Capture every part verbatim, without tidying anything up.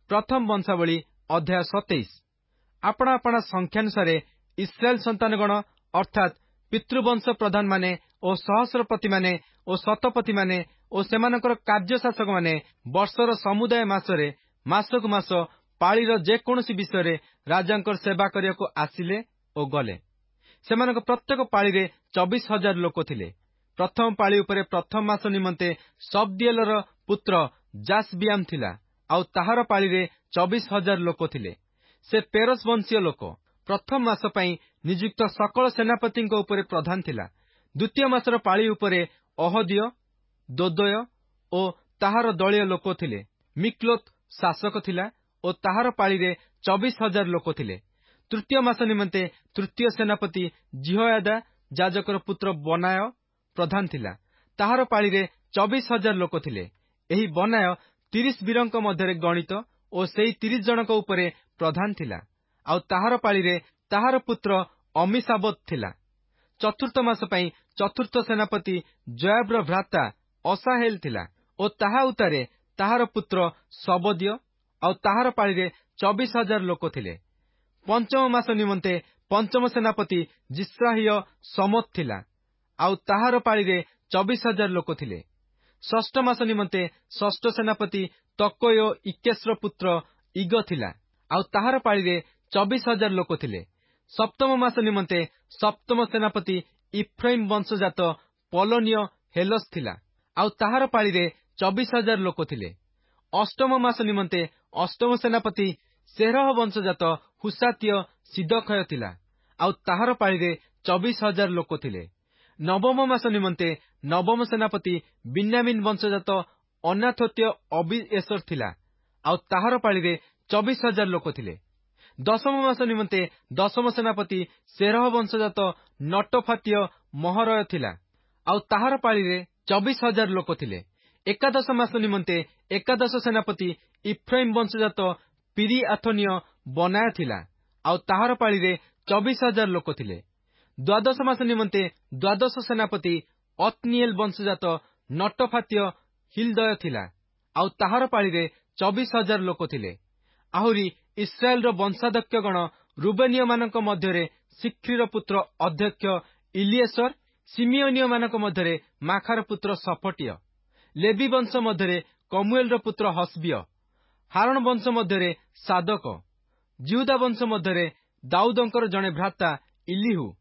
प्रथम वंशावली अध्याय सतैश। आपणा आपणा संख्यानुसारे इस्राएल संतानगण अर्थात पितृवंश प्रधान माने ओ सहस्रपति माने ओ शतपति माने ओ सेमानकर कार्यशासक माने वर्षर समुदाय मासरे मासकु मास पाळीर जेकोसी विषय राजांकर सेवा करियाको आसिले ओ गले। सेमानक प्रत्येक पाळीरे चौबीस हजार लोक थिले। प्रथम पाळी उपरे प्रथम मास निमंते सबदिएलर पुत्र जासबियाम थिला। आउ ताहार पाळीरे चौबीस हजार लोक थिले। से पेरस वंशीय लोक। प्रथम मास पई नियुक्त सकल सेनापति उपरे प्रधान थिला। द्वितीय मासर पाळी उपरे अहदिय, दोदय ओ ताहार दलीय लोक थिले। मिक्लोत शासक थिला ओ ताहार पाळीरे चौबीस हजार लोक थिले। तृतीय मास निमंते तृतीय सेनापति जिहोयादा जाजकर पुत्र बनाय प्रधान थिला। ताहार पाळीरे चौबीस हजार लोक थिले। एही बनाय तीस वीरंक मध्यरे गणित ओ सेई तीस जनक उपरे प्रधान थिला। आउ ताहार पाळीरे ताहार पुत्र अमीसाबत थिला। चतुर्थ मास पई चतुर्थ सेनापति जोयाबर भ्राता असाहेल थिला ओ ताहा उतारे ताहार पुत्र सबदिय। आउ ताहार पाळीरे चौबीस हजार लोक थिले। पंचम मास निमंते पंचम सेनापति जिस्राहिय समत थिला। आउ ताहार पाळीरे चौबीस हजार लोक थिले। षष्ठ मास निमंते षष्ठ सेनापति तकोयो इकेश्र पुत्र इग थिला। आउ ताहार पाळीरे चौबीस हजार लोक थिले। सप्तम मास निमंते सप्तम सेनापति इफ्राइम वंशजात पोलोनिय हेलस थिला। आउ ताहार पाळीरे चौबीस हजार लोक थिले। अष्टम मास निमंते अष्टम सेनापति सेरह वंशजात हुसातिय सिदखय थिला। आउ ताहार पाळीरे चौबीस हजार लोक थिले। नवम मास निमंते नवम सेनापति बिन्यामिन वंशजात अनाथोत्य अबिएसर थिला। आउ ताहार पाळीरे चौबीस हजार लोक थिले। दशम मास निमंते दशम सेनापति सेरह वंशजात नटोफातिय महरय थिला। आउ ताहार पाळीरे चौबीस हजार लोक थिले। एकादश मास निमंते एकादश सेनापति इफ्राइम वंशजात पिरिआथोनिय बनाय थिला। आउ ताहार पाळीरे चौबीस हजार लोक थिले। द्वादश मास निमंते द्वादश सेनापति अतनिएल वंशजात नटोफातिय हिलदय थिला। आउ ताहार पाळीरे चौबीस हजार लोक थिले। आहुरी इस्राएल वंशाध्यक्ष गण रुबेनिय मानक मध्यरे सिक्रीर पुत्र अध्यक्ष इलिएसर, सिमियोनिय मानक मध्यरे माखार पुत्र सफटिय, लेवी वंश मध्यरे कमुएल पुत्र हसबिय, हारण वंश मध्यरे सादक, जिहुदा वंश मध्यरे दाऊदंकर जणे भ्राता इलिहु,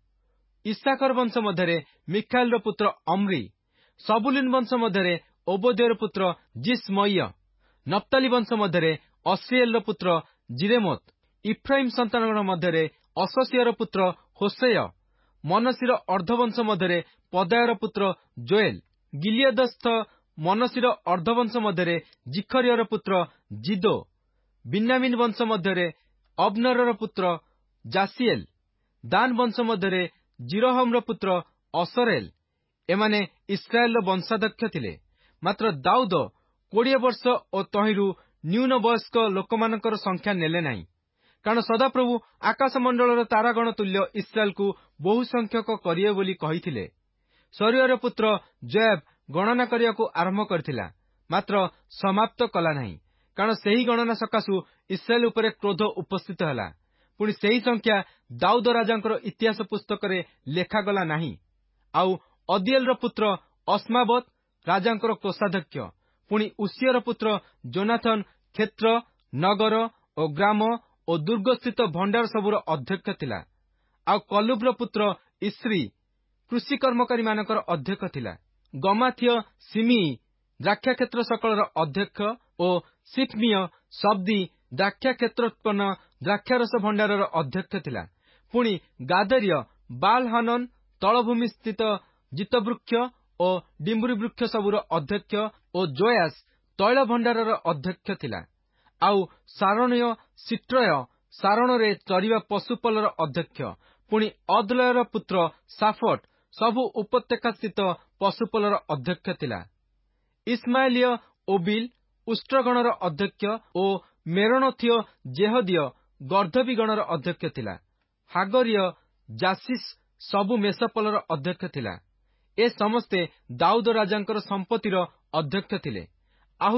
इसाखर वंश मध्यरे मिखाएल पुत्र अम्री, सबुलिन वंश मध्यरे ओबोदेर पुत्र जिसमय, नप्ताली वंश मध्यरे अस्रिएल पुत्र जिरेमोत, इफ्राइम संतानगण मध्यरे अससियर पुत्र होसेय, मनसीर अर्धवंश मध्यरे पदायर पुत्र जोएल, गिलियदस्थ मनसीर अर्धवंश मध्यरे जिखरियर पुत्र जिदो, बिन्यामिन वंश मध्यरे अब्नरर पुत्र जासिएल, दान वंश मध्यरे जिरोहमर पुत्र असरेल। एमाने इस्राएल वंशाध्यक्ष थिले। मात्र दाऊद कोड़े वर्ष ओ तहिरु न्यून वयस्क लोकमानकर संख्या नेले नाही, कारण सदाप्रभु आकाशमंडलर तारागण तुल्य इस्राएल को बहु संख्यक करिए बोली कहिथिले। शरीर पुत्र जोयाब गणना करियाको आरंभ करथिला, मात्र समाप्त कला नाही, कारण सेही गणना सकाशु इस्राएल उपरे क्रोध उपस्थित हला। पुणी सेही संख्या दाऊद राजांकर इतिहास पुस्तकरे लेखा गला नाही। आउ अदिएलर पुत्र अस्मावत राजांकर कोषाध्यक्ष, पुणी उसियर पुत्र जोनाथन क्षेत्र, नगर ओ ग्राम ओ दुर्गस्थित भंडार सबुर अध्यक्ष थिला। आउ कलुबर पुत्र इस्री कृषि कर्मकारी मानकर अध्यक्ष थिला। गमाथिय सिमी द्राक्षा क्षेत्र सकलर अध्यक्ष ओ सिफमिय शब्दी द्राक्षा क्षेत्रोत्पन्न द्राक्षारस भंडारर अध्यक्ष थिला। पुणी गादरिय बालहानन तलभूमि स्थित जितवृक्ष ओ डिम्बुरी वृक्ष सबुर अध्यक्ष ओ जोयास तैल भंडारर अध्यक्ष थिला। आउ सारणीय सिट्रय सारणरे चरिवा पशुपलर अध्यक्ष, पुणी अदलयर पुत्र साफट सबु उपत्यका स्थित पशुपलर अध्यक्ष थिला। इस्माएलिय ओबिल उष्ट्रगणर अध्यक्ष ओ मेरोनोथिय जेहदिय गर्धवी गणर अध्यक्ष थिला। हागरिय जासिस सबु मेसपलर अध्यक्ष थिला। ए समस्ते दाऊद राजांकर संपत्तिर अध्यक्ष थिले। आहुरी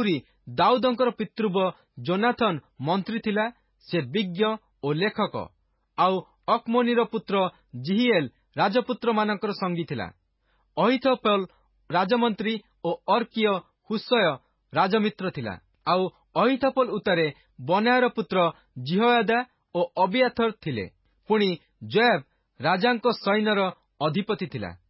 ଦାଉଦଙ୍କର ପିତୃବ ଯୋନାଥନ ମନ୍ତ୍ରୀ ଥିଲା, ସେ ବିଜ୍ଞ ଓ ଲେଖକ। ଆଉ ଅକମୋନିର ପୁତ୍ର ଜିହିଏଲ ରାଜପୁତ୍ରମାନଙ୍କର ସଙ୍ଗୀ ଥିଲା। ଅହିତୋପେଲ ରାଜମନ୍ତ୍ରୀ ଓ ଅର୍କିୟ ହୁସୟ ରାଜମିତ୍ର ଥିଲା। ଆଉ ଅହିତୋପେଲ ଉତ୍ତାରେ ବନାୟର ପୁତ୍ର ଜିହୋୟାଦା ଓ ଅବିଆଥର ଥିଲେ। ପୁଣି ଯୋଆବ ରାଜାଙ୍କ ସୈନ୍ୟର ଅଧିପତି ଥିଲା।